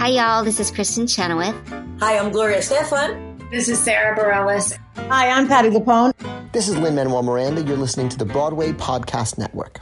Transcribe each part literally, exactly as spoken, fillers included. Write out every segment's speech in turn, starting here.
Hi, y'all. This is Kristen Chenoweth. Hi, I'm Gloria Stefan. This is Sarah Bareilles. Hi, I'm Patti LuPone. This is Lin-Manuel Miranda. You're listening to the Broadway Podcast Network.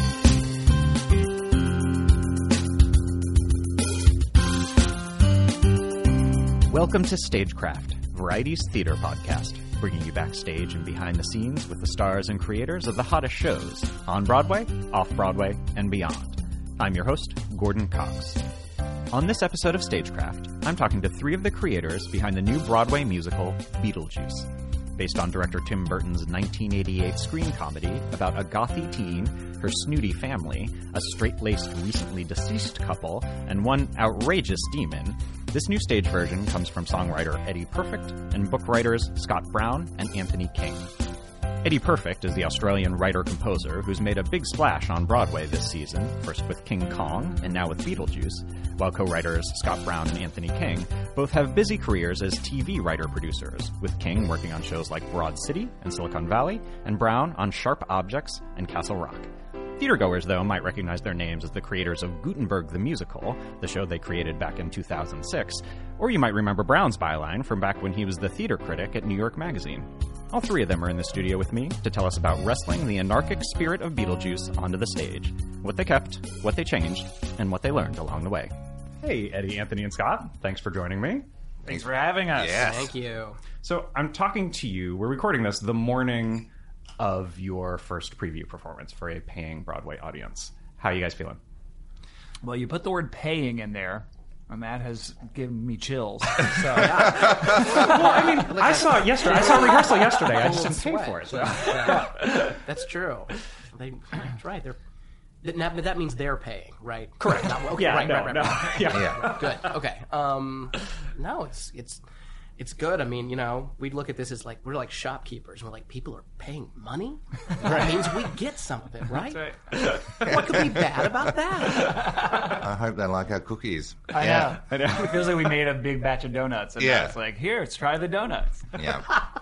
Welcome to Stagecraft, Variety's theater podcast, bringing you backstage and behind the scenes with the stars and creators of the hottest shows on Broadway, off-Broadway, and beyond. I'm your host, Gordon Cox. On this episode of Stagecraft, I'm talking to three of the creators behind the new Broadway musical, Beetlejuice, based on director Tim Burton's nineteen eighty-eight screen comedy about a gothy teen, her snooty family, a straight-laced recently deceased couple, and one outrageous demon. This new stage version comes from songwriter Eddie Perfect and book writers Scott Brown and Anthony King. Eddie Perfect is the Australian writer-composer who's made a big splash on Broadway this season, first with King Kong and now with Beetlejuice, while co-writers Scott Brown and Anthony King both have busy careers as T V writer-producers, with King working on shows like Broad City and Silicon Valley, and Brown on Sharp Objects and Castle Rock. Theatergoers, though, might recognize their names as the creators of Gutenberg the Musical, the show they created back in two thousand six, or you might remember Brown's byline from back when he was the theater critic at New York Magazine. All three of them are in the studio with me to tell us about wrestling the anarchic spirit of Beetlejuice onto the stage, what they kept, what they changed, and what they learned along the way. Hey, Eddie, Anthony, and Scott, thanks for joining me. Thanks for having us. Yes. Thank you. So I'm talking to you, we're recording this the morning of your first preview performance for a paying Broadway audience. How are you guys feeling? Well, you put the word paying in there, and that has given me chills. So, yeah. Well, I mean, I saw it yesterday. I saw rehearsal yesterday. I just didn't pay for it. So. Yeah. That's true. They, that's right. They're that, that means they're paying, right? Correct. Not, okay, yeah, right, no, right, right, no. right. Yeah. yeah. Good. Okay. Um, no, it's it's it's good. I mean, you know, we look at this as like we're like shopkeepers. We're like, people are paying money. That means we get something, right? That's right. What could be bad about that? I hope they like our cookies. I yeah. know. I know. It feels like we made a big batch of donuts, and Yeah. now it's like, here, let's try the donuts. Yeah.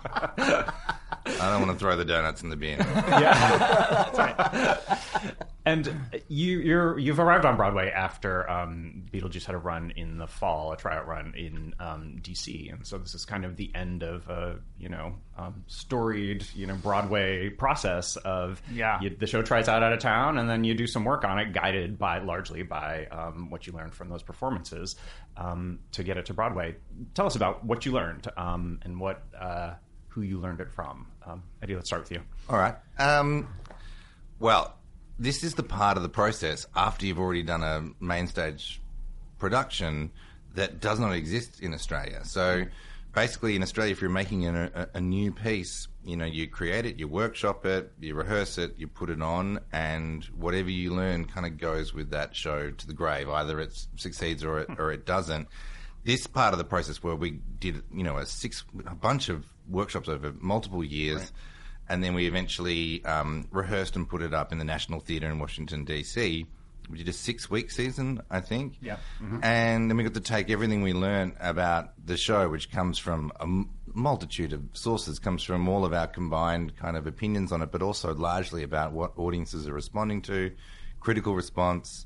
I don't want to throw the donuts in the bin. Yeah. That's right. And you, you're, you've arrived on Broadway after um, Beetlejuice had a run in the fall, a tryout run in um, D C, and so this is kind of the end of a you know um, storied you know Broadway process of Yeah. you, the show tries out out of town, and then you do some work on it, guided by largely by um, what you learned from those performances um, to get it to Broadway. Tell us about what you learned um, and what uh, who you learned it from. Um, Eddie, let's start with you. All right. Um, well, this is the part of the process after you've already done a main stage production that does not exist in Australia. So basically in Australia, if you're making a, a, a new piece, you know, you create it, you workshop it, you rehearse it, you put it on, and whatever you learn kind of goes with that show to the grave. Either it succeeds or it, or it doesn't. This part of the process where we did, you know, a six, a bunch of workshops over multiple years, right. And then we eventually um, rehearsed and put it up in the National Theatre in Washington, D C. We did a six-week season, I think. Yeah. Mm-hmm. And then we got to take everything we learned about the show, which comes from a m- multitude of sources, comes from all of our combined kind of opinions on it, but also largely about what audiences are responding to, critical response.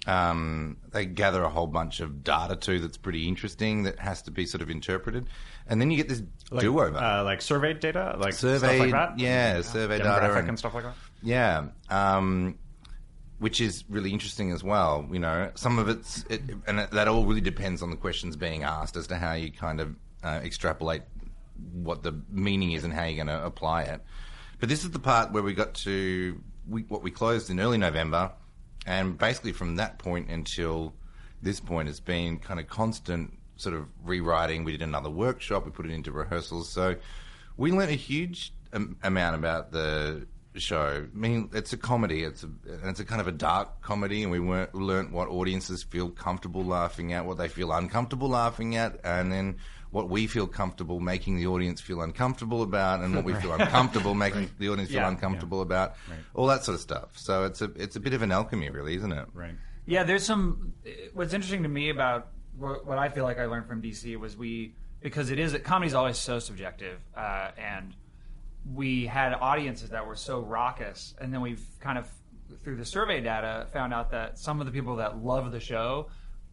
Um, they gather a whole bunch of data too that's pretty interesting that has to be sort of interpreted. And then you get this Like, do-over. Uh, like surveyed data? Like Surveyed, stuff like that? yeah, yeah. survey Demographic data. And, and stuff like that? Yeah. Um, which is really interesting as well. You know, some of it's, it, and it, that all really depends on the questions being asked as to how you kind of uh, extrapolate what the meaning is and how you're going to apply it. But this is the part where we got to, we, what we closed in early November, and basically from that point until this point, it's been kind of constant sort of rewriting. We did another workshop. We put it into rehearsals. So we learned a huge um, amount about the show. I mean, it's a comedy. It's a, and it's a kind of a dark comedy, and we weren't, learned what audiences feel comfortable laughing at, what they feel uncomfortable laughing at, and then what we feel comfortable making the audience feel uncomfortable about, and what we feel uncomfortable making right. the audience feel yeah, uncomfortable yeah. about, right. all that sort of stuff. So it's a it's a bit of an alchemy, really, isn't it? Right. Yeah, there's some. What's interesting to me about what, what I feel like I learned from D C was we, because it is comedy's always so subjective, uh, and we had audiences that were so raucous, and then we've kind of through the survey data found out that some of the people that love the show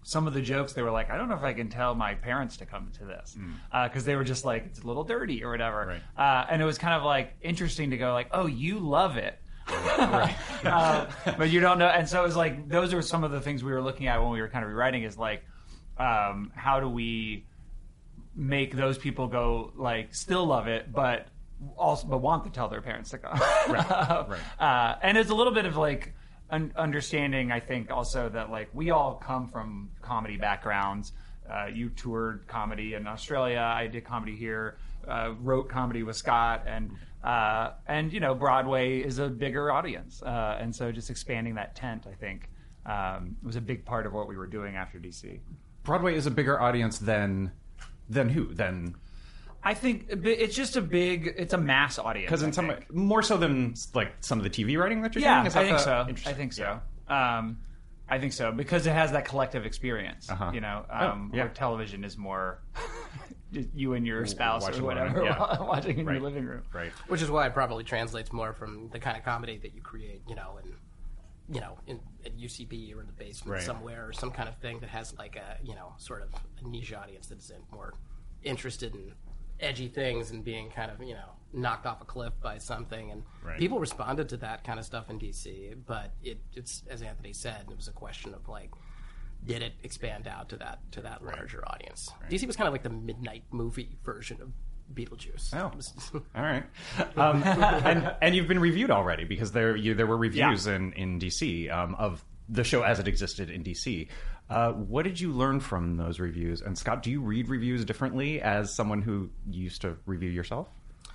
some of the jokes, they were like, I don't know if I can tell my parents to come to this. Because uh, they were just like, it's a little dirty or whatever. Right. Uh, and it was kind of like interesting to go like, oh, you love it. Right. uh, but you don't know. And so it was like, those are some of the things we were looking at when we were kind of rewriting is like, um, how do we make those people go like, still love it, but also but want to tell their parents to come. Right. Right. Uh, and it's a little bit of like, Un- understanding, I think, also that like we all come from comedy backgrounds. Uh, you toured comedy in Australia. I did comedy here. Uh, wrote comedy with Scott, and uh, and you know Broadway is a bigger audience, uh, and so just expanding that tent, I think, um, was a big part of what we were doing after D C. Broadway is a bigger audience than than who than. I think it's just a big, it's a mass audience. Because in I some think. more so than like some of the T V writing that you're yeah, doing. Is I that think the, so. interesting? I think so. Yeah. Um, I think so because it has that collective experience. Uh-huh. You know, Oh, um, yeah. where television is more just you and your spouse watching or whatever alone, yeah. watching in Right. your living room. Right. Which is why it probably translates more from the kind of comedy that you create, you know, in you know, in at U C B or in the basement Right. somewhere, or some kind of thing that has like a, you know, sort of a niche audience that's more interested in edgy things and being kind of, you know, knocked off a cliff by something. And Right. people responded to that kind of stuff in D C, but it, it's, as Anthony said, it was a question of like, did it expand out to that to that larger audience? D C was kind of like the midnight movie version of Beetlejuice. Oh, It was- all right. Um, and and you've been reviewed already because there you, there were reviews Yeah. in in D C um, of the show as it existed in D C. Uh, what did you learn from those reviews? And Scott, do you read reviews differently as someone who used to review yourself?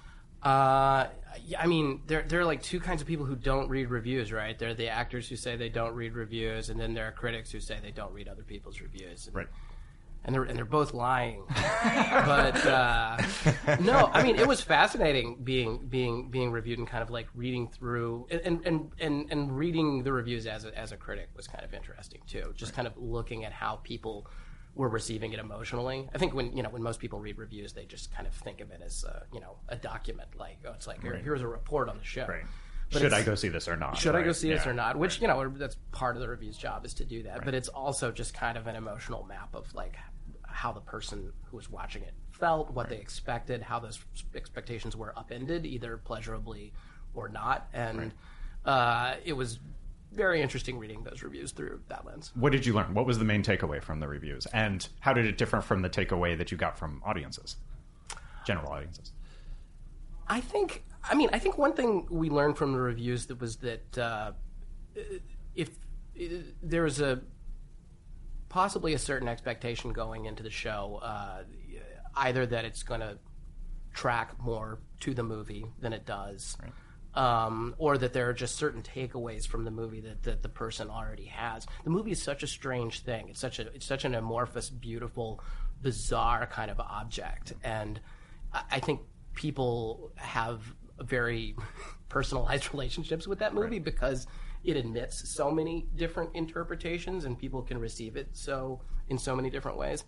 Uh, yeah, I mean, there there are like two kinds of people who don't read reviews, right? There are the actors who say they don't read reviews, and then there are critics who say they don't read other people's reviews. And, Right. And they're and they're both lying. But uh, no, I mean, it was fascinating being being being reviewed and kind of like reading through and and and, and reading the reviews as a, as a critic was kind of interesting too. Just kind of looking at how people were receiving it emotionally. I think when you know when most people read reviews, they just kind of think of it as uh, you know a document, like oh, it's like Here, here's a report on the show. Right. But Should it's- I go see this or not? Should I go Right. see this Yeah. or not? Which you know that's part of the review's job is to do that. But it's also just kind of an emotional map of like how the person who was watching it felt, what they expected, how those expectations were upended, either pleasurably or not. And uh, it was very interesting reading those reviews through that lens. What did you learn? What was the main takeaway from the reviews? And how did it differ from the takeaway that you got from audiences, general audiences? I think, I mean, I think one thing we learned from the reviews that was that uh, if uh, there was a possibly a certain expectation going into the show, uh, either that it's going to track more to the movie than it does, um, or that there are just certain takeaways from the movie that, that the person already has. The movie is such a strange thing. It's such a it's such an amorphous, beautiful, bizarre kind of object, and I, I think people have very personalized relationships with that movie because it admits so many different interpretations and people can receive it so in so many different ways.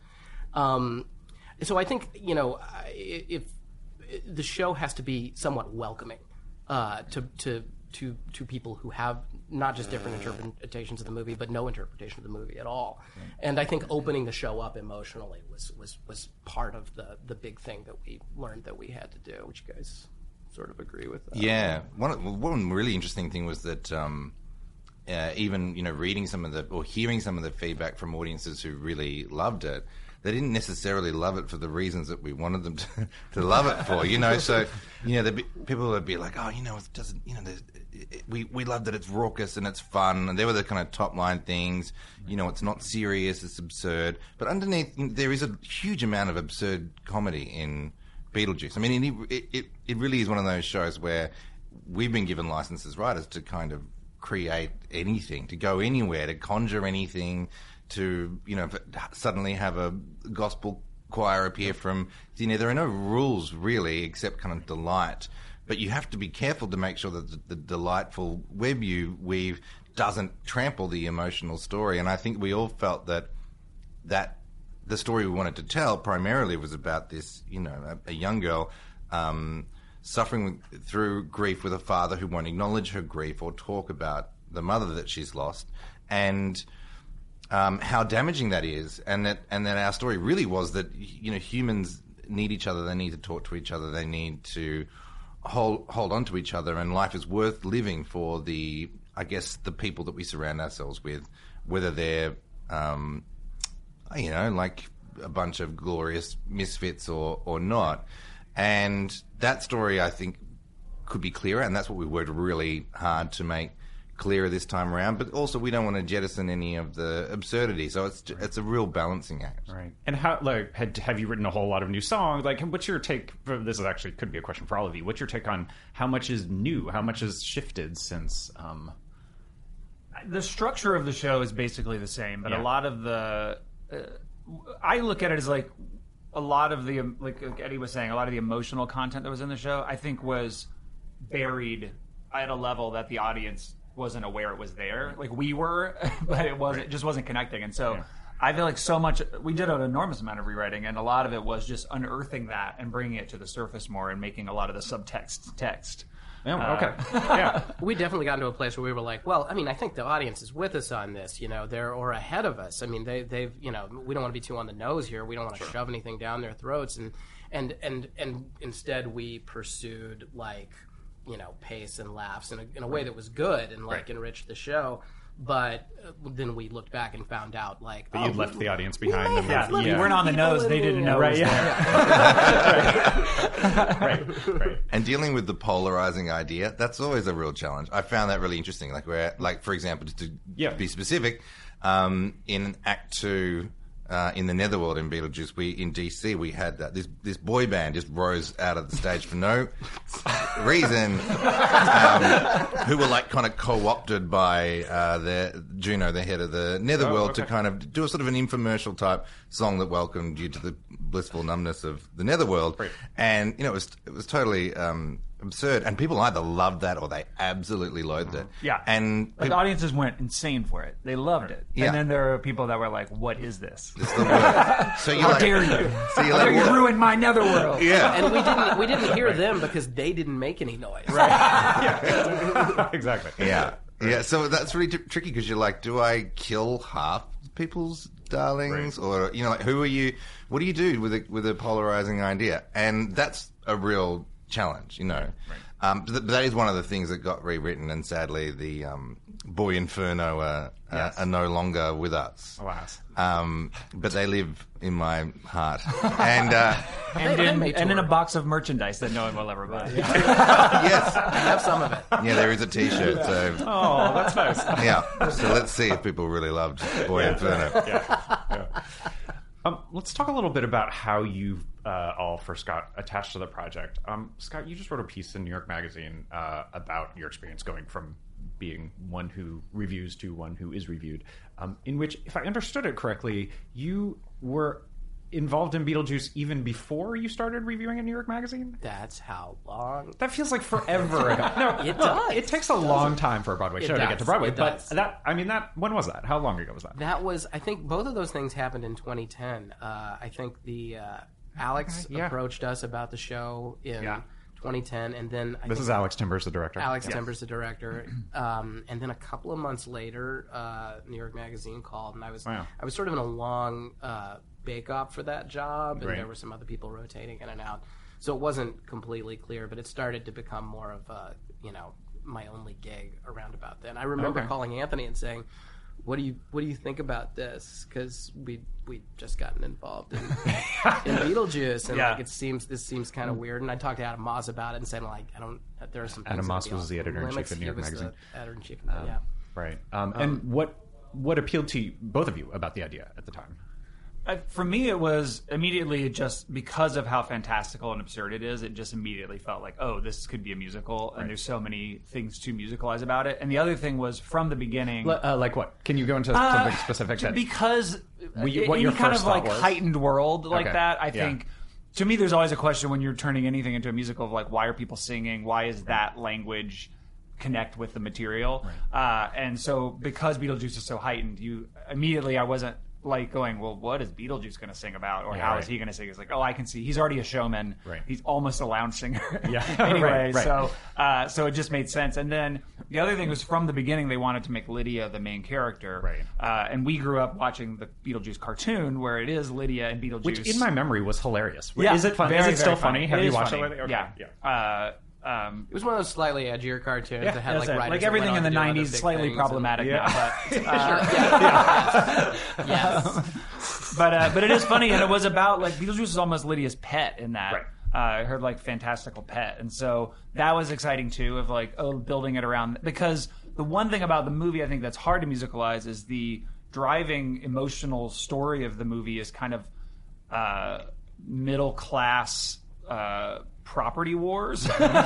Um, so I think, you know, I- if the show has to be somewhat welcoming uh, to, to, to, to people who have not just different interpretations of the movie, but no interpretation of the movie at all. And I think opening the show up emotionally was, was, was part of the, the big thing that we learned that we had to do, which you guys sort of agree with. Uh, Yeah, one one really interesting thing was that um, uh, even you know reading some of the or hearing some of the feedback from audiences who really loved it, they didn't necessarily love it for the reasons that we wanted them to, to love it for. You know, so you know, there'd be, people would be like, "Oh, you know, it doesn't, you know, there's- it, we we love that it's raucous and it's fun," and they were the kind of top line things. You know, it's not serious, it's absurd, but underneath you know, there is a huge amount of absurd comedy in Beetlejuice. I mean, it, it it really is one of those shows where we've been given license as writers to kind of create anything, to go anywhere, to conjure anything, to you know suddenly have a gospel choir appear from. You know, there are no rules really except kind of delight, but you have to be careful to make sure that the, the delightful web you weave doesn't trample the emotional story. And I think we all felt that that. The story we wanted to tell primarily was about this, you know, a, a young girl um, suffering with, through grief with a father who won't acknowledge her grief or talk about the mother that she's lost. And um, how damaging that is, and that and that our story really was that you know humans need each other. They need to talk to each other. They need to hold hold on to each other, and life is worth living for the I guess the people that we surround ourselves with, whether they're um, you know like a bunch of glorious misfits or or not. And that story, I think, could be clearer, and that's what we worked really hard to make clearer this time around. But also, we don't want to jettison any of the absurdity, so it's it's a real balancing act. Right. And how like had, have you written a whole lot of new songs? Like, what's your take? This is actually could be a question for all of you. What's your take on how much is new? How much has shifted since? Um... The structure of the show is basically the same, but Yeah. a lot of the uh, I look at it as like a lot of the like Eddie was saying, a lot of the emotional content that was in the show, I think, was buried at a level that the audience wasn't aware it was there. Like we were, but it wasn't. It just wasn't connecting. And so Yeah. I feel like so much. We did an enormous amount of rewriting, and a lot of it was just unearthing that and bringing it to the surface more, and making a lot of the subtext text. Yeah, okay. Yeah. We definitely got into a place where we were like, well, I mean, I think the audience is with us on this, you know, they're or ahead of us. I mean, they, they've, you know, we don't want to be too on the nose here. We don't want to shove anything down their throats, and and and and instead we pursued like, you know, pace and laughs in a, in a way that was good and like Right. enriched the show. But uh, then we looked back and found out like, But oh, you left we- the audience we behind. may and have Yeah, left you weren't on the people nose. in They the- didn't know Right, it was yeah. there. right, right. And dealing with the polarizing idea, that's always a real challenge. I found that really interesting. Like, where, like for example, just to Yeah. be specific, um, in Act Two, uh, in the Netherworld in Beetlejuice, we in D C we had that this this boy band just rose out of the stage for no reason, um, who were like kind of co-opted by uh, the Juno, the head of the Netherworld, Oh, okay. to kind of do a sort of an infomercial type song that welcomed you to the blissful numbness of the Netherworld. Right. And you know, it was it was totally um, absurd, and people either loved that or they absolutely loathed it. Yeah. And Like peop- audiences went insane for it. They loved it. Yeah. And then there are people that were like, "What is this? it's the worst. So you How like, dare you? So you How dare like, you ruin my netherworld?" yeah. And we didn't we didn't hear them because they didn't make any noise. Exactly. Yeah, yeah. So that's really t- tricky because you're like, do I kill half people's darlings, Right. or you know, like, who are you? What do you do with a with a polarizing idea? And that's a real challenge, you know. Um, but th- that is one of the things that got rewritten, and sadly, the um, Boy Inferno uh, Yes. uh, are no longer with us. Alas. Um, but they live in my heart, and uh, And, They- they in, may and in a tour. box of merchandise that no one will ever buy. yes, I have some of it. yeah, there is a T-shirt. So Oh, that's nice. yeah, so let's see if people really loved Boy Inferno. yeah. yeah. Um, let's talk a little bit about how you uh, all first got attached to the project. Um, Scott, you just wrote a piece in New York Magazine uh, about your experience going from being one who reviews to one who is reviewed, um, in which, if I understood it correctly, you were involved in Beetlejuice even before you started reviewing in New York Magazine? That's how long. That feels like forever ago. No, It no, does. It takes a long time for a Broadway It show to get to does. Broadway. It But does. that, I mean, that when was that? How long ago was that? That was, I think, both of those things happened in twenty ten. Uh, I think the uh, Alex Okay, yeah. approached us about the show in Yeah. twenty ten, and then I This think is Alex Timbers, the director. Alex Yeah. Timbers, the director, um, and then a couple of months later, uh, New York Magazine called, and I was Wow. I was sort of in a long uh, bake-off for that job, and Right. there were some other people rotating in and out, so it wasn't completely clear, but it started to become more of a, you know, my only gig around about then. I remember Okay. calling Anthony and saying, "What do you what do you think about this?" Because we we just gotten involved in, in Beetlejuice, and Yeah. like it seems this seems kind of weird. And I talked to Adam Moss about it and said, like, I don't. There are some. Adam things that Moss would be was the off editor-in-chief limits. at New He York was the Magazine. Editor-in-chief, yeah. Right. Um, and what what appealed to you, both of you about the idea at the time? Uh, for me, it was immediately just because of how fantastical and absurd it is. It just immediately felt like, oh, this could be a musical, and there's so many things to musicalize about it. And the other thing was from the beginning, L- uh, like what? Can you go into Uh, something specific? That, because What you- uh, what any your kind first of like thought was? heightened world like Okay. that, I Yeah. think. To me, there's always a question when you're turning anything into a musical of like, why are people singing? Why is that language connect with the material? Uh, and so, because Beetlejuice is so heightened, you immediately I wasn't like going, well, what is Beetlejuice going to sing about, or Yeah, how right. is he going to sing? It's like, oh, I can see he's already a showman. Right. He's almost a lounge singer. Yeah. anyway, Right, right. so uh, so it just made sense. And then The other thing was from the beginning they wanted to make Lydia the main character, Right. Uh, and we grew up watching the Beetlejuice cartoon where it is Lydia and Beetlejuice, Which, in my memory, was hilarious. yeah, Is it fun? very, Is it still very funny? Have It you is watched funny. it lately? Okay. Yeah. yeah. Uh, um, It was one of those slightly edgier cartoons that had that's like it. writers like that everything went in the on to do other nineties, big slightly things problematic Yeah. now, but uh, Yes. but uh, but it is funny, and it was about like Beetlejuice is almost Lydia's pet in that. Right. Uh, her like fantastical pet, and so that was exciting too. Of like oh, building it around because the one thing about the movie I think that's hard to musicalize is the driving emotional story of the movie is kind of uh, middle class uh, property wars,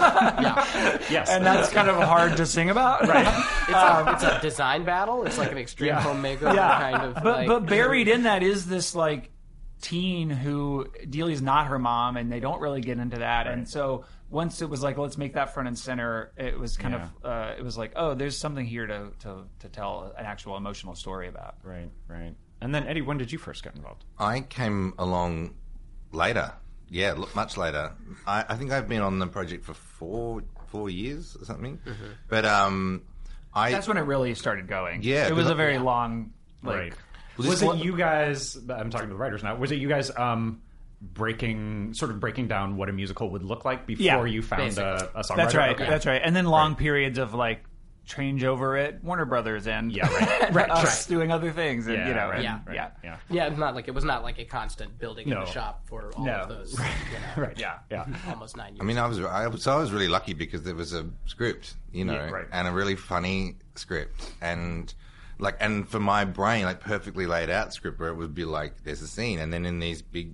Yes. and that's kind of hard to sing about. Right. It's, a, it's a design battle. It's like an extreme home makeover kind of. But like, but buried in that is this like teen who Delia's not her mom, and they don't really get into that. And so once it was like let's make that front and center, it was kind Yeah. of uh, it was like oh, there's something here to, to to tell an actual emotional story about. Right, right. And then, Eddie, when did you first get involved? I came along later. Yeah, look, much later. I, I think I've been on the project for four four years or something. But um, I That's when it really started going. Yeah, it was 'cause a I- very long like. Right. Was Was this it one- you guys? I'm talking to the writers now. Was it you guys um, breaking, sort of breaking down what a musical would look like before Yeah, you found a, a songwriter? That's right. Okay. That's right. And then long periods of like change over at Warner Brothers and Yeah, right. right, us doing other things and Yeah, you know right, and, yeah, right, yeah. yeah. yeah, not like it was not like a constant building in No. the shop for all No. of those. You know, Right. Yeah. Yeah. almost nine years. I mean, I was I was, I was really lucky because there was a script, you know, Yeah, right. and a really funny script, and like, and for my brain, like perfectly laid out script where it would be like, there's a scene, and then in these big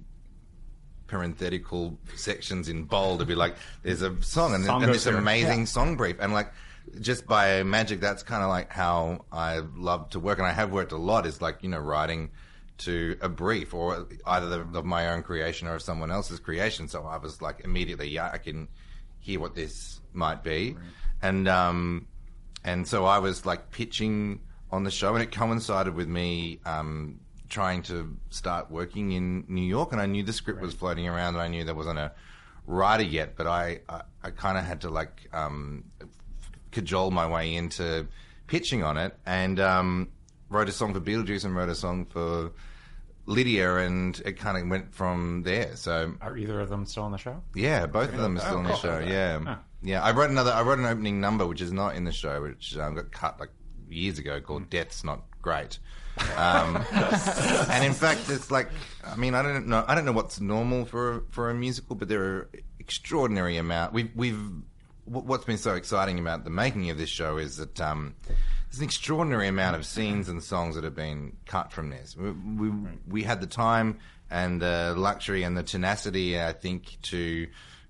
parenthetical sections in bold, it'd be like, there's a song, and, Song and goes this here. amazing Yeah. song brief, and like, just by magic, that's kind of like how I love to work, and I have worked a lot. Is like, you know, writing to a brief, or either the, of my own creation or of someone else's creation. So I was like, immediately, yeah, I can hear what this might be, right. and um, and so I was like pitching on the show, and it coincided with me um, trying to start working in New York, and I knew the script right. was floating around, and I knew there wasn't a writer yet, but I I, I kind of had to like um, cajole my way into pitching on it, and um, wrote a song for Beetlejuice and wrote a song for Lydia, and it kind of went from there. So Are either of them still on the show? yeah, both of them are still Oh, on the cool. show. Yeah, Huh. yeah. I wrote another. I wrote an opening number which is not in the show, which um, got cut like years ago, called "Death's Not Great." Um, and in fact, it's like, I mean, I don't know. I don't know what's normal for a, for a musical, but there are extraordinary amount. We've we've what's been so exciting about the making of this show is that um, there's an extraordinary amount of scenes and songs that have been cut from this. We we, right. we had the time and the luxury and the tenacity, I think, to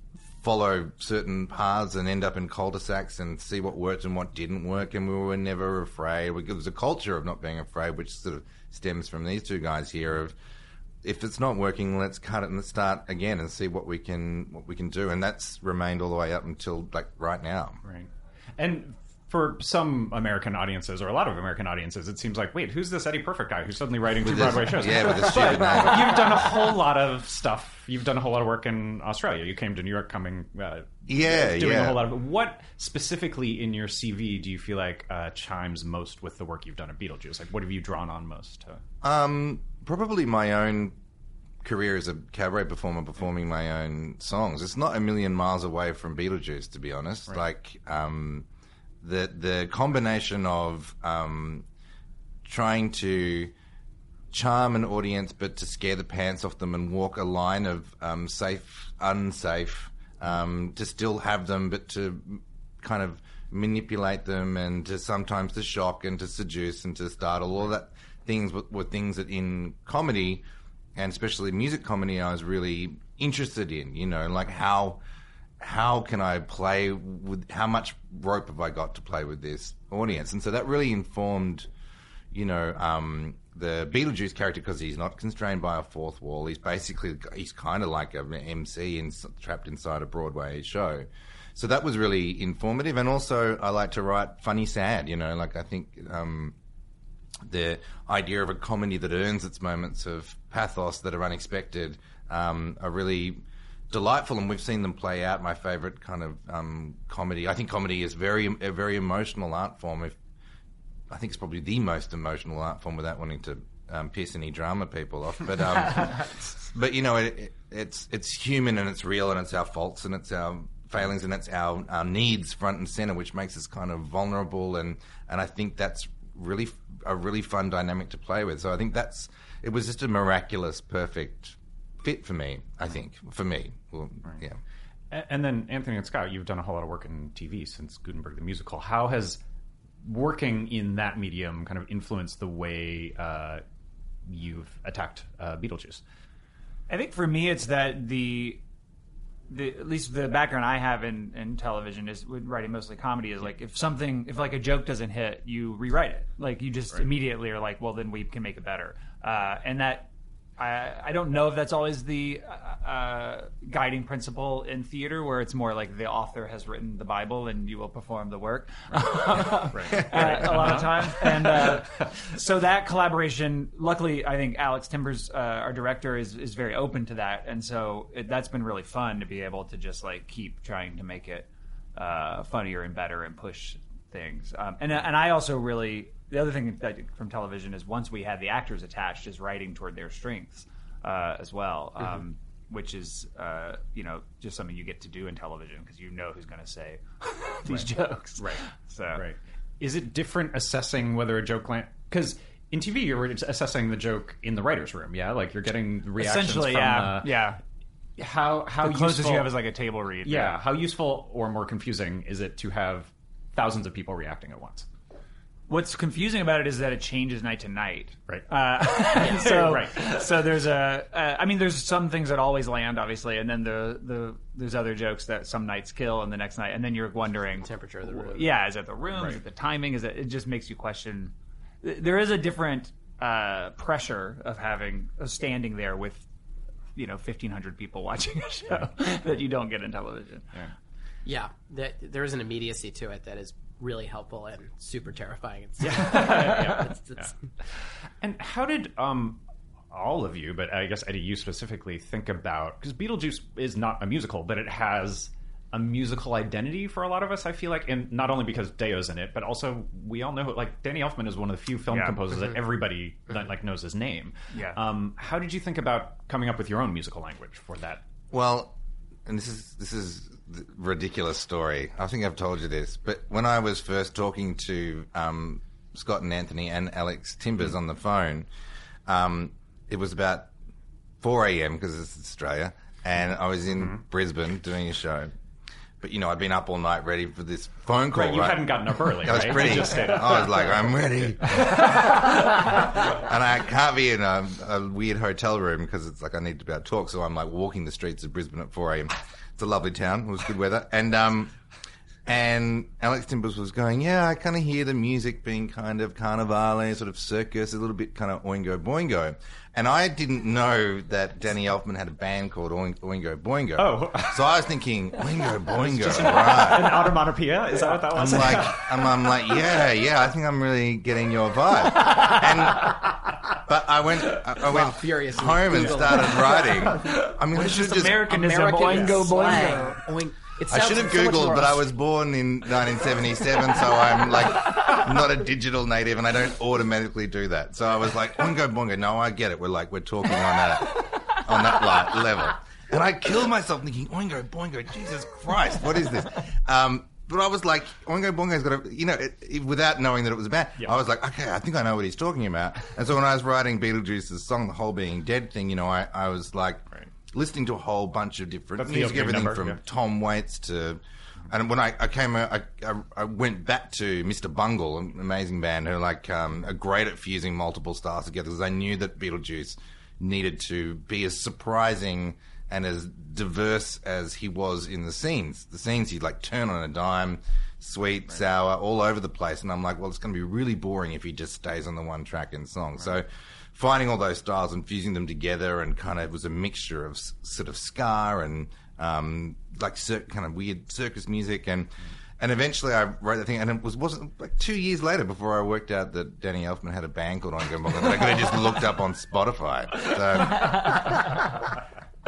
follow certain paths and end up in cul-de-sacs and see what worked and what didn't work, and we were never afraid. There was a culture of not being afraid, which sort of stems from these two guys here of, if it's not working, let's cut it and let's start again and see what we can what we can do. And that's remained all the way up until like right now. Right. And for some American audiences, or a lot of American audiences, it seems like, wait, who's this Eddie Perfect guy who's suddenly writing two With this- Broadway shows? Yeah, with a stupid name. You've done a whole lot of stuff. You've done a whole lot of work in Australia. You came to New York coming... Uh, Yeah, doing yeah. a whole lot of... What specifically in your C V do you feel like uh, chimes most with the work you've done at Beetlejuice? Like, what have you drawn on most to? Um, probably my own career as a cabaret performer, performing my own songs. It's not a million miles away from Beetlejuice, to be honest. Right. Like um, the the combination of um, trying to charm an audience, but to scare the pants off them and walk a line of um, safe, unsafe, um, to still have them, but to kind of manipulate them, and to sometimes to shock and to seduce and to startle. All that things were, were things that in comedy, and especially music comedy, I was really interested in. You know, like how how can I play with, how much rope have I got to play with this audience? And so that really informed, you know, um, the Beetlejuice character, because he's not constrained by a fourth wall. He's basically, he's kind of like an M C in, trapped inside a Broadway show. So that was really informative. And also I like to write funny sad, you know, like I think um, the idea of a comedy that earns its moments of pathos that are unexpected um, are really delightful, and we've seen them play out. My favourite kind of um, comedy. I think comedy is very a very emotional art form. If I think it's probably the most emotional art form, without wanting to um, piss any drama people off. But um, but you know, it, it, it's it's human and it's real and it's our faults and it's our failings and it's our, our needs front and center, which makes us kind of vulnerable. And, and I think that's really a really fun dynamic to play with. So I think that's it was just a miraculous, perfect fit for me. I think for me, well, right. yeah. And then Anthony and Scott, you've done a whole lot of work in T V since Gutenberg the musical. How has working in that medium kind of influenced the way uh, you've attacked uh, Beetlejuice? I think for me, it's that the, the at least the background I have in, in television is with writing mostly comedy. Is like if something, if like a joke doesn't hit, you rewrite it. Like you just right. immediately are like, well, then we can make it better. Uh, and that. I, I don't know if that's always the uh, guiding principle in theater, where it's more like the author has written the Bible and you will perform the work. Right. right. Uh, a lot of times. And uh, so that collaboration, luckily, I think Alex Timbers, uh, our director, is, is very open to that. And so it, that's been really fun to be able to just like keep trying to make it uh, funnier and better and push things. Um, and, and I also really... The other thing that, from television is once we had the actors attached, is writing toward their strengths uh, as well, um, mm-hmm. which is uh, you know just something you get to do in television because you know who's going to say these right. jokes. Right. So right. Is it different assessing whether a joke land? Because in T V you're assessing the joke in the writers' room. Yeah, like you're getting reactions. Essentially, from, yeah, uh, yeah. How how the closest useful, you have is like a table read. Yeah, yeah. How useful or more confusing is it to have thousands of people reacting at once? What's confusing about it is that it changes night to night. Right. Uh, so, right. so there's a. Uh, I mean, there's some things that always land, obviously, and then the, the there's other jokes that some nights kill, and the next night, and then you're wondering temperature of the room. Yeah, is it the room? Right. Is it the timing? Is it? It just makes you question. There is a different uh, pressure of having of standing there with, you know, fifteen hundred people watching a show right. that you don't get in television. Yeah. Yeah, there, there is an immediacy to it that is really helpful and super terrifying. It's, yeah. yeah. It's, it's, yeah. And how did um, all of you, but I guess Eddie, you specifically, think about, because Beetlejuice is not a musical, but it has a musical identity for a lot of us, I feel like, and not only because Deo's in it, but also we all know, like, Danny Elfman is one of the few film yeah. composers that everybody that, like knows his name. Yeah. Um, how did you think about coming up with your own musical language for that? Well, and this is this is a ridiculous story. I think I've told you this, but when I was first talking to um, Scott and Anthony and Alex Timbers mm-hmm. on the phone, um, it was about four a.m. because it's Australia, and I was in mm-hmm. Brisbane doing a show. But, you know, I'd been up all night ready for this phone call, right? You right? hadn't gotten up early, I was right? pretty. Just stayed up. I was like, I'm ready. And I can't be in a, a weird hotel room because it's like I need to be able to talk. So I'm like walking the streets of Brisbane at four a.m. It's a lovely town. It was good weather. And um, and Alex Timbers was going, yeah, I kind of hear the music being kind of carnivale, sort of circus, a little bit kind of Oingo Boingo. And I didn't know that Danny Elfman had a band called Oing, Oingo Boingo. Oh. So I was thinking, Oingo Boingo, right. An onomatopoeia? Is that what that was? I'm like, I'm, I'm like, yeah, yeah, I think I'm really getting your vibe. And, but I went, I, I went furious home and started writing. I mean, I should have just... Americanism, American Oingo slang. Boingo. Oing- It I should have sounds so much Googled, more but I was born in nineteen seventy-seven, so I'm like not a digital native, and I don't automatically do that. So I was like, Oingo Boingo. No, I get it. We're like, we're talking on that, on that light level. And I killed myself thinking, Oingo Boingo, Jesus Christ, what is this? Um, but I was like, Oingo Boingo's got a, you know, it, it, without knowing that it was a band, yeah. I was like, okay, I think I know what he's talking about. And so when I was writing Beetlejuice's song, The Whole Being Dead thing, you know, I, I was like... Right. listening to a whole bunch of different That's music, everything number, from yeah. Tom Waits to... And when I, I came, I, I, I went back to Mister Bungle, an amazing band who like um, are great at fusing multiple styles together because I knew that Beetlejuice needed to be as surprising and as diverse as he was in the scenes. The scenes he'd like turn on a dime, sweet, right. sour, all over the place. And I'm like, well, it's going to be really boring if he just stays on the one track in song. Right. So finding all those styles and fusing them together and kind of was a mixture of s- sort of ska and um, like cir- kind of weird circus music. And and eventually I wrote the thing, and it was, wasn't like two years later before I worked out that Danny Elfman had a band called Oingo Boingo that I could have just looked up on Spotify. So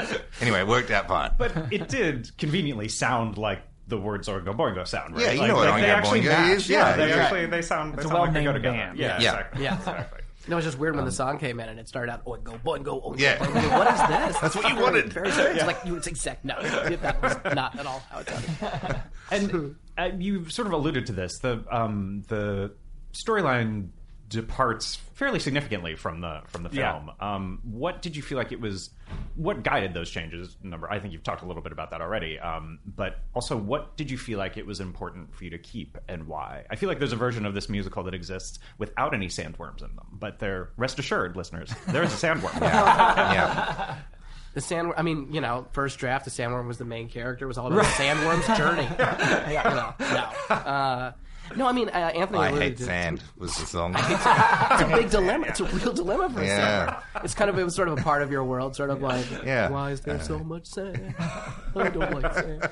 Anyway, it worked out fine. But it did conveniently sound like the words Oingo Boingo sound, right? Yeah, you like, know what like, they Oingo actually Boingo match. is. Yeah, Yeah, they yeah. actually they sound. It's they a sound like they go well-named together. band. Yeah, Yeah. exactly. Yeah. exactly. No, it was just weird when the song came in and it started out oingo boingo oingo Yeah. boingo. What is this? That's what you wanted. Very strange. It's like you would exact. No, that was not at all how it sounded. And uh, you sort of alluded to this. The um, the storyline departs fairly significantly from the from the Yeah. film. Um, what did you feel like it was? What guided those changes? Number, I think you've talked a little bit about that already. Um, but also, what did you feel like it was important for you to keep, and why? I feel like there's a version of this musical that exists without any sandworms in them. But there, rest assured, listeners, there's a sandworm. Yeah. The sandworm. I mean, you know, first draft, the sandworm was the main character. It was all about the sandworm's journey. You know, no. Uh, no, I mean, uh, Anthony. I alluded Hate to- Sand was the song. It's a big dilemma. It's a real dilemma for a Yeah. sandworm. It's kind of it was sort of a part of your world, sort of like, Yeah. why is there so much sand? I don't like sand.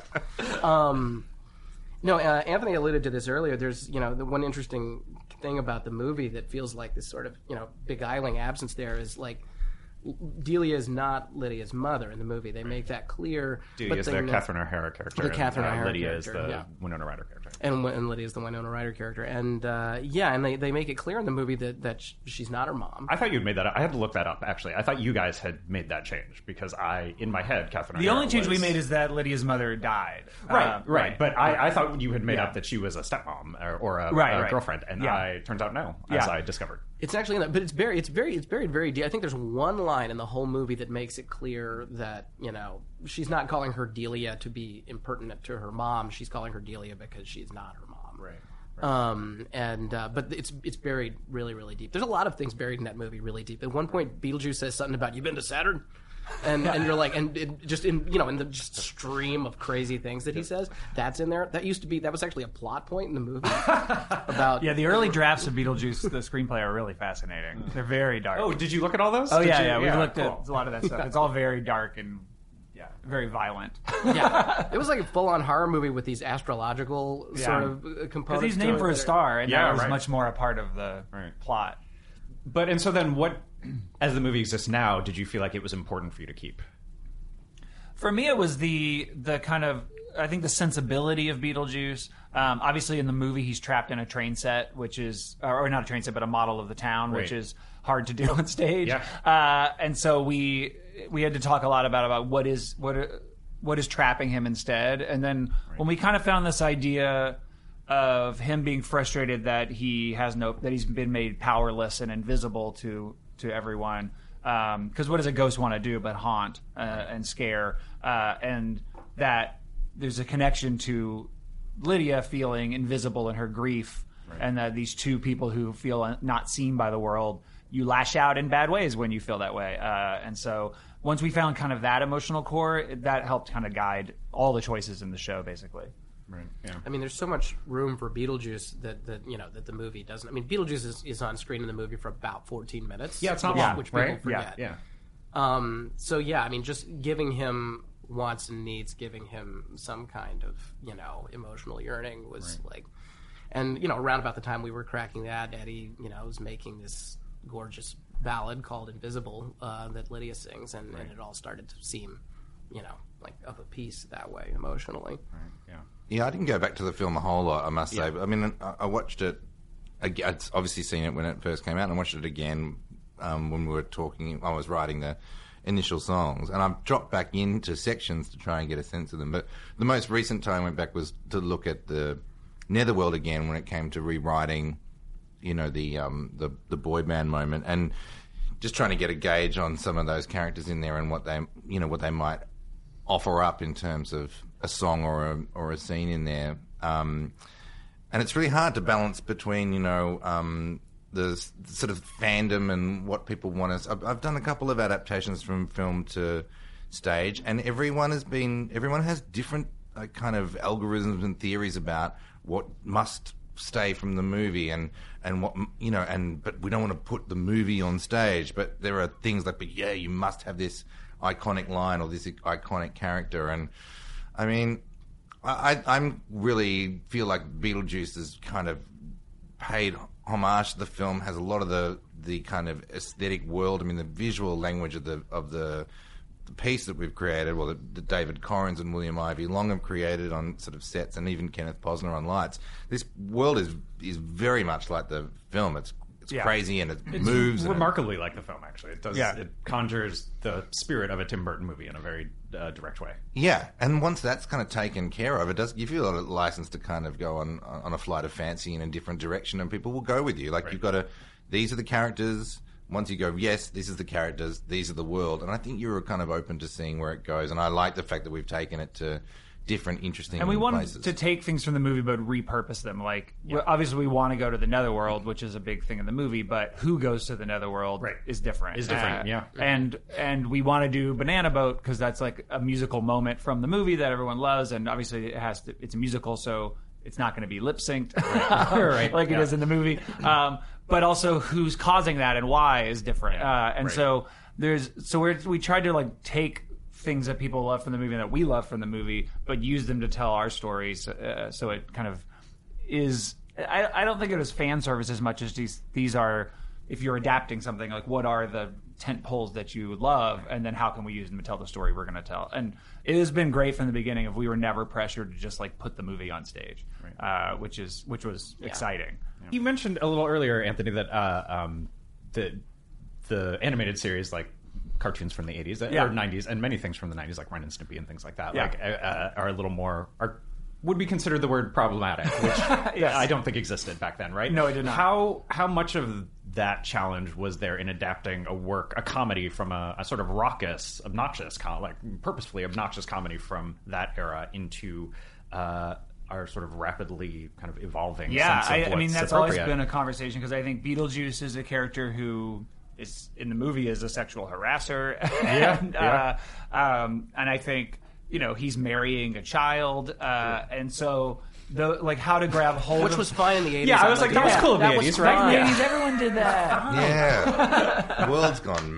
Um, no, uh, Anthony alluded to this earlier. There's, you know, the one interesting thing about the movie that feels like this sort of, you know, beguiling absence there is like Delia is not Lydia's mother in the movie. They make that clear. Delia but is they the know- Catherine O'Hara character. The and, Catherine uh, O'Hara Lydia is character, the yeah. Winona Ryder character. And, and Lydia is the Winona Ryder character, and uh, yeah, and they, they make it clear in the movie that, that sh- she's not her mom. I thought you'd made that up. I had to look that up, actually. I thought you guys had made that change because I, in my head, Catherine The O'Hara only change was... we made is that Lydia's mother died. Right, Uh, right. But I, I thought you had made Yeah. up that she was a stepmom or, or a, Right, a right. girlfriend, and Yeah. I turns out no, as Yeah. I discovered. It's actually, in that, but it's very, it's very, it's buried very deep. I think there's one line in the whole movie that makes it clear that you know she's not calling her Delia to be impertinent to her mom. She's calling her Delia because she's not her mom. Right. Um, and uh, but it's it's buried really really deep. There's a lot of things buried in that movie really deep. At one point, Beetlejuice says something about "You been to Saturn?" And and you're like, and it just in you know in the just stream of crazy things that he says, that's in there. That used to be that was actually a plot point in the movie about Yeah, the early drafts of Beetlejuice, the screenplay, are really fascinating. They're very dark. Oh, did you look at all those? Oh, Did yeah, you- yeah. We looked cool. at a lot of that stuff. It's all very dark and yeah, very violent. yeah. It was like a full on horror movie with these astrological Yeah. sort of uh, Because components. he's to named it for a that are- star, and Yeah, that was right. much more a part of the Right. plot. But and so then, what, as the movie exists now, did you feel like it was important for you to keep? For me, it was the the kind of I think the sensibility of Beetlejuice. Um, obviously, in the movie, he's trapped in a train set, which is or, or not a train set, but a model of the town, which Right. is hard to do on stage. Yeah. Uh, and so we we had to talk a lot about about what is what what is trapping him instead. And then when we kind of found this idea of him being frustrated that he has no that he's been made powerless and invisible to to everyone. Because what does a ghost want to do but haunt uh, and scare? Uh, and that there's a connection to Lydia feeling invisible in her grief, and that these two people who feel not seen by the world, you lash out in bad ways when you feel that way. Uh, and so once we found kind of that emotional core, it, that helped kind of guide all the choices in the show, basically. Right. Yeah. I mean, there's so much room for Beetlejuice that, that you know that the movie doesn't. I mean, Beetlejuice is, is on screen in the movie for about fourteen minutes. Yeah, it's not which, long, which people right? forget. Yeah. Um, so yeah, I mean, just giving him wants and needs, giving him some kind of you know emotional yearning was like, and you know, around about the time we were cracking that, Eddie, you know, was making this gorgeous ballad called "Invisible" uh, that Lydia sings, and, and it all started to seem, you know, like of a piece that way emotionally. Right. Yeah. Yeah, I didn't go back to the film a whole lot, I must say. I mean, I, I watched it. I'd obviously seen it when it first came out, and I watched it again um, when we were talking. I was writing the initial songs, and I've dropped back into sections to try and get a sense of them. But the most recent time I went back was to look at the Netherworld again when it came to rewriting, you know, the um, the the boy band moment, and just trying to get a gauge on some of those characters in there and what they, you know, what they might offer up in terms of a song or a or a scene in there. Um, and it's really hard to balance between, you know, um, the s- sort of fandom and what people want us. I've, I've done a couple of adaptations from film to stage, and everyone has been, everyone has different uh, kind of algorithms and theories about what must stay from the movie and and what you know and but we don't want to put the movie on stage, but there are things like, but yeah, you must have this iconic line or this iconic character. And I mean, I I'm really feel like Beetlejuice has kind of paid homage to the film, has a lot of the the kind of aesthetic world. I mean, the visual language of the of the the piece that we've created, well, that David Corrins and William Ivey Long have created on sort of sets, and even Kenneth Posner on lights. This world is is very much like the film. It's it's Yeah. crazy and it It's moves. and it- remarkably like the film, actually. It does. Yeah. It conjures the spirit of a Tim Burton movie in a very uh, direct way. Yeah, and once that's kind of taken care of, it does give you a license to kind of go on on a flight of fancy in a different direction, and people will go with you. Like Right. you've got to, these are the characters. Once you go, yes, this is the characters, these are the world, and I think you were kind of open to seeing where it goes. And I like the fact that we've taken it to different, interesting And we wanted places. to take things from the movie but repurpose them. Like, well, obviously we want to go to the Netherworld, which is a big thing in the movie, but who goes to the Netherworld Right. is different. Is different, Uh, yeah. And and we want to do Banana Boat because that's like a musical moment from the movie that everyone loves, and obviously it has to, it's a musical, so it's not going to be lip synced Right. like it Yeah. is in the movie. Um, but also who's causing that and why is different. Yeah. Uh, and Right. so there's so we're, we tried to like take things that people love from the movie and that we love from the movie, but use them to tell our stories. Uh, so it kind of is. I, I don't think it is fan service as much as these. These are, if you're adapting something, like what are the tent poles that you love, and then how can we use them to tell the story we're going to tell. And it has been great from the beginning. If we were never pressured to just like put the movie on stage, uh, which is which was exciting. You mentioned a little earlier, Anthony, that uh, um, the the animated series, like cartoons from the eighties Yeah. or nineties, and many things from the nineties, like Ren and Snoopy and things like that, Yeah. like uh, uh, are a little more are would be considered the word problematic, which Yes. I don't think existed back then, right? No, it did not. How how much of that challenge was there in adapting a work, a comedy from a, a sort of raucous, obnoxious, com- like purposefully obnoxious comedy from that era into uh, our sort of rapidly kind of evolving Yeah, sense of I, what's I mean that's always appropriate? been a conversation because I think Beetlejuice is a character who is in the movie is a sexual harasser. and, yeah. Uh, um, and I think you know he's marrying a child, uh, and so the like how to grab hold, Which of, was fine in the eighties. Yeah, I was like, that was cool in the that was eighties, right? fine. Ladies, everyone did that. yeah, the world's gone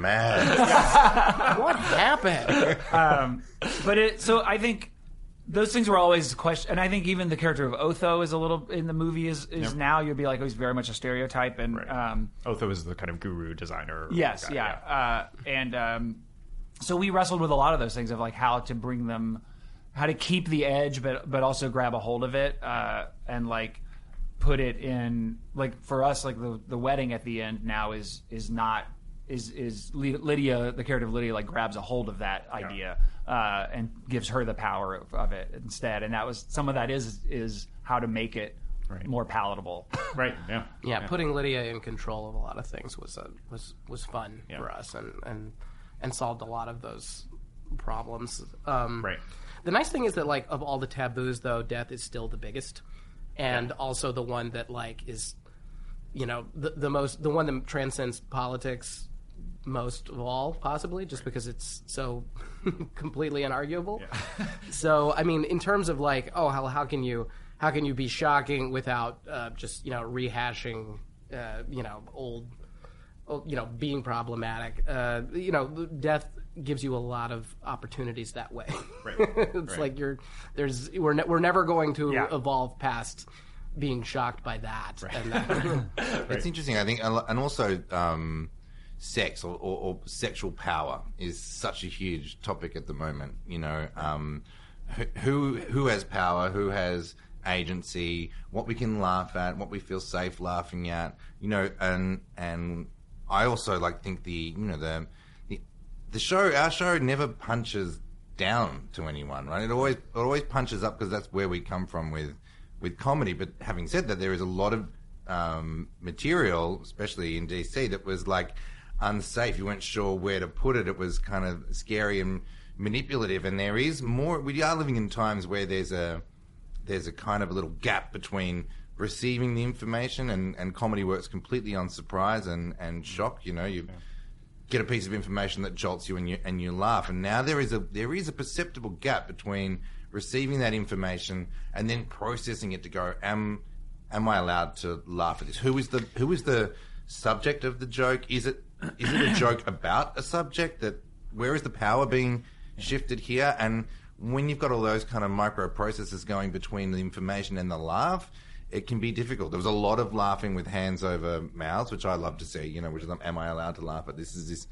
mad. What happened? um, but it so I think those things were always a question, and I think even the character of Otho is a little in the movie is is Yep. now you'd be like oh, he's very much a stereotype, and Right. um, Otho is the kind of guru designer. yes, guy, yeah, Uh, and um, so we wrestled with a lot of those things of like how to bring them, how to keep the edge, but but also grab a hold of it, uh, and like put it in like for us like the the wedding at the end now is is not. Is is Lydia, the character of Lydia, like grabs a hold of that idea uh, and gives her the power of, of it instead, and that was some of that is is how to make it Right. more palatable. Right. Yeah. Yeah, putting Lydia in control of a lot of things was uh, was was fun Yeah. for us, and, and and solved a lot of those problems. Um, Right. The nice thing is that like of all the taboos, though, death is still the biggest, and also the one that like is, you know, the the most the one that transcends politics most of all, possibly, just because it's so completely unarguable. So, I mean, in terms of like, oh, how how can you how can you be shocking without uh, just you know rehashing, uh, you know, old, old, you know, being problematic. Uh, you know, death gives you a lot of opportunities that way. Right. It's Right. like you're there's we're ne- we're never going to Yeah. evolve past being shocked by that. And that It's interesting, I think, and also um, sex or, or, or sexual power is such a huge topic at the moment. You know, um, who who has power, who has agency, what we can laugh at, what we feel safe laughing at. You know, and and I also like think the you know the the, the show our show never punches down to anyone, right? It always it always punches up because that's where we come from with. with comedy. But having said that, there is a lot of um, material, especially in D C, that was like unsafe. You weren't sure where to put it. It was kind of scary and manipulative. And there is more. We are living in times where there's a there's a kind of a little gap between receiving the information and, and comedy works completely on surprise and, and shock. You know, you get a piece of information that jolts you and you and you laugh. And now there is a there is a perceptible gap between receiving that information and then processing it to go, am am I allowed to laugh at this? Who is the who is the subject of the joke? Is it is it a joke about a subject? That where is the power being shifted here? And when you've got all those kind of micro processes going between the information and the laugh, it can be difficult. There was a lot of laughing with hands over mouths, which I love to see, you know, which is, am I allowed to laugh at this? Is this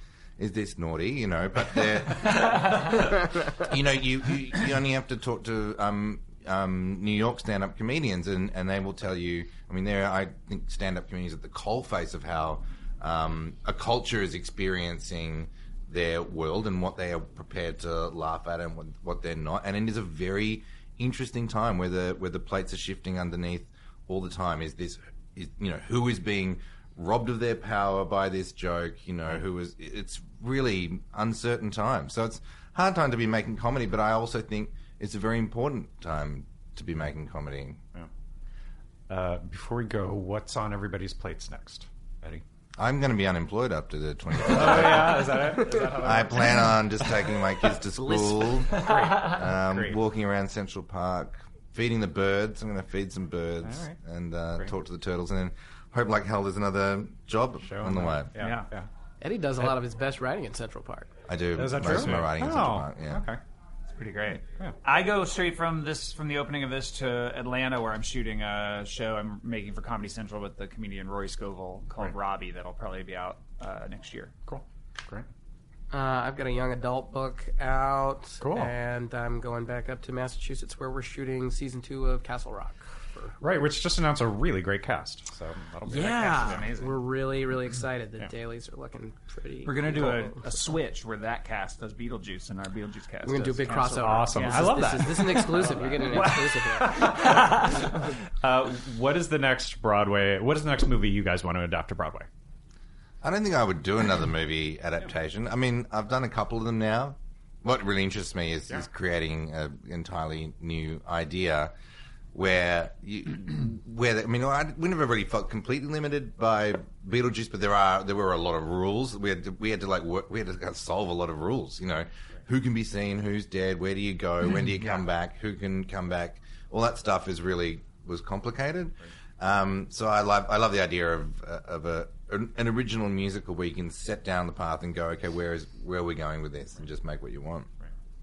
is this naughty? You know, but they're, you know, you, you you only have to talk to um, um, New York stand-up comedians, and, and they will tell you. I mean, they're I think stand-up comedians at the coalface of how um, a culture is experiencing their world and what they are prepared to laugh at and what, what they're not. And it is a very interesting time where the where the plates are shifting underneath all the time. Is this, is, you know, who is being robbed of their power by this joke? You know, who is? It's really uncertain time. So it's a hard time to be making comedy, but I also think it's a very important time to be making comedy. Yeah. Uh, before we go, what's on everybody's plates next, Eddie? I'm going to be unemployed up to the twenty-fifth. Oh, yeah? Is that it? Is that how that I works? plan on just taking my kids to school, Great. um, Great. walking around Central Park, feeding the birds. I'm going to feed some birds All right. and uh, Great. talk to the turtles, and then hope like hell there's another job Show on the them. way. Yeah. Yeah. yeah. Eddie does a lot of his best writing in Central Park. I do Is that most true? of my writing in oh, Central Park. Yeah. Okay. It's pretty great. Yeah. I go straight from this from the opening of this to Atlanta, where I'm shooting a show I'm making for Comedy Central with the comedian Rory Scovel called Right. Robbie. That'll probably be out uh, next year. Cool. Great. Uh, I've got a young adult book out, Cool. and I'm going back up to Massachusetts where we're shooting season two of Castle Rock. For... Right, which just announced a really great cast. So that'll be Yeah, cast is amazing. we're really, really excited. The Yeah. dailies are looking pretty. We're gonna do a, cool. a switch where that cast does Beetlejuice and our Beetlejuice cast. We're gonna do a does big Castle crossover. Rock. Awesome. Yeah. I love this that. Is, this is an exclusive. You're getting an exclusive here. Uh, what is the next Broadway? What is the next movie you guys want to adapt to Broadway? I don't think I would do another movie adaptation. I mean, I've done a couple of them now. What really interests me is, Yeah. is creating an entirely new idea where you, where I mean, I, we never really felt completely limited by Beetlejuice, but there are there were a lot of rules. We had to, we had to like work, we had to solve a lot of rules. You know, who can be seen, who's dead, where do you go, when do you come back, who can come back. All that stuff is really was complicated. Um, so I love I love the idea of uh, of a an original musical where you can set down the path and go, okay, where is where are we going with this, and just make what you want.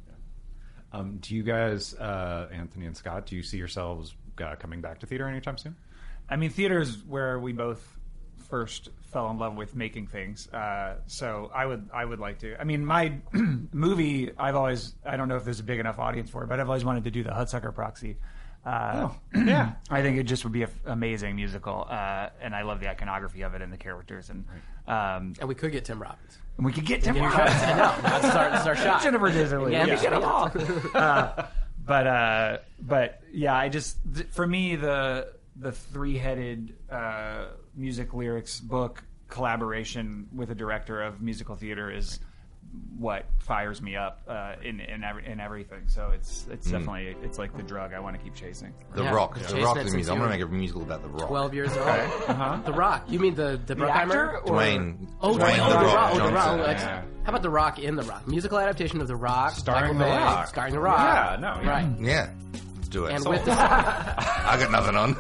Um, do you guys, uh, Anthony and Scott, do you see yourselves uh, coming back to theater anytime soon? I mean, theater is where we both first fell in love with making things. Uh, so I would, I would like to. I mean, my movie, I've always, I don't know if there's a big enough audience for it, but I've always wanted to do the Hudsucker Proxy. Uh, yeah. I think it just would be an amazing musical, uh, and I love the iconography of it and the characters, and um, And we could get Tim Robbins. and we could get Tim I Robbins. know. That's our, that's our shot. Jennifer Disney. Yeah, we yeah. get them all. uh, but uh, but yeah, I just th- for me the the three headed uh, music lyrics book collaboration with a director of musical theater is what fires me up uh, in in, every, in everything. So it's it's Mm. definitely it's like the drug I want to keep chasing. The Yeah. Rock, Chasing the Rock, it the since musical. I'm you gonna were make a musical about the Rock. Twelve years old. Uh-huh. The Rock. You mean the the Bruckheimer? actor or- Dwayne. Oh, Dwayne Dwayne, the oh, the Rock Rock. Oh, the Johnson. Rock. Oh, Yeah. that's- How about The Rock in The Rock? Musical adaptation of The Rock. Starring Michael The Bay, Rock. Starring The Rock. Yeah, no, yeah. Right. Yeah, let's do it. And So- with the I got nothing on.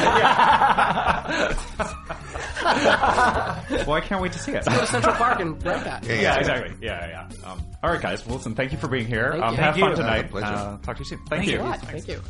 Well, I can't wait to see it. Central Park and write that. Yeah, Yeah, exactly. Yeah, yeah. Um, all right, guys. Well, listen, thank you for being here. Thank um, you. Have Thank fun you. tonight. Uh, pleasure. Uh, talk to you soon. Thank, Thank you. you. Thank you.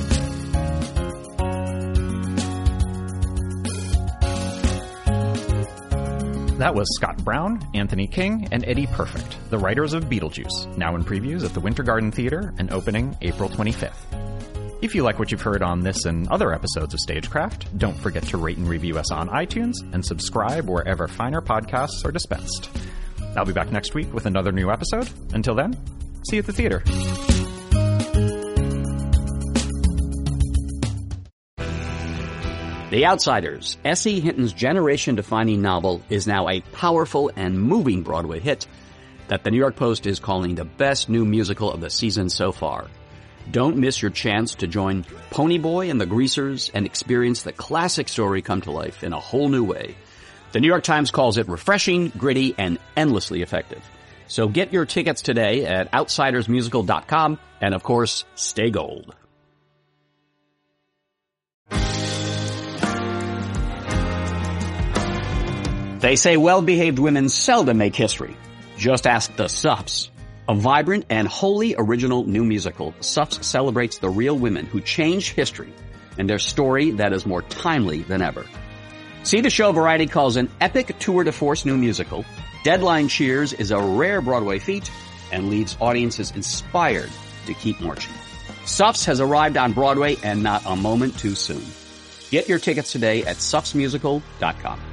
That was Scott Brown, Anthony King, and Eddie Perfect, the writers of Beetlejuice, now in previews at the Winter Garden Theater and opening April twenty-fifth. If you like what you've heard on this and other episodes of Stagecraft, don't forget to rate and review us on iTunes and subscribe wherever finer podcasts are dispensed. I'll be back next week with another new episode. Until then, see you at the theater. The Outsiders, S E. Hinton's generation-defining novel, is now a powerful and moving Broadway hit that the New York Post is calling the best new musical of the season so far. Don't miss your chance to join Ponyboy and the Greasers and experience the classic story come to life in a whole new way. The New York Times calls it refreshing, gritty, and endlessly effective. So get your tickets today at outsiders musical dot com, and of course, stay gold. They say well-behaved women seldom make history. Just ask the Suffs. A vibrant and wholly original new musical, Suffs celebrates the real women who changed history and their story that is more timely than ever. See the show Variety calls an epic tour de force new musical Deadline cheers is a rare Broadway feat and leaves audiences inspired to keep marching. Suffs has arrived on Broadway, and not a moment too soon. Get your tickets today at suffs musical dot com.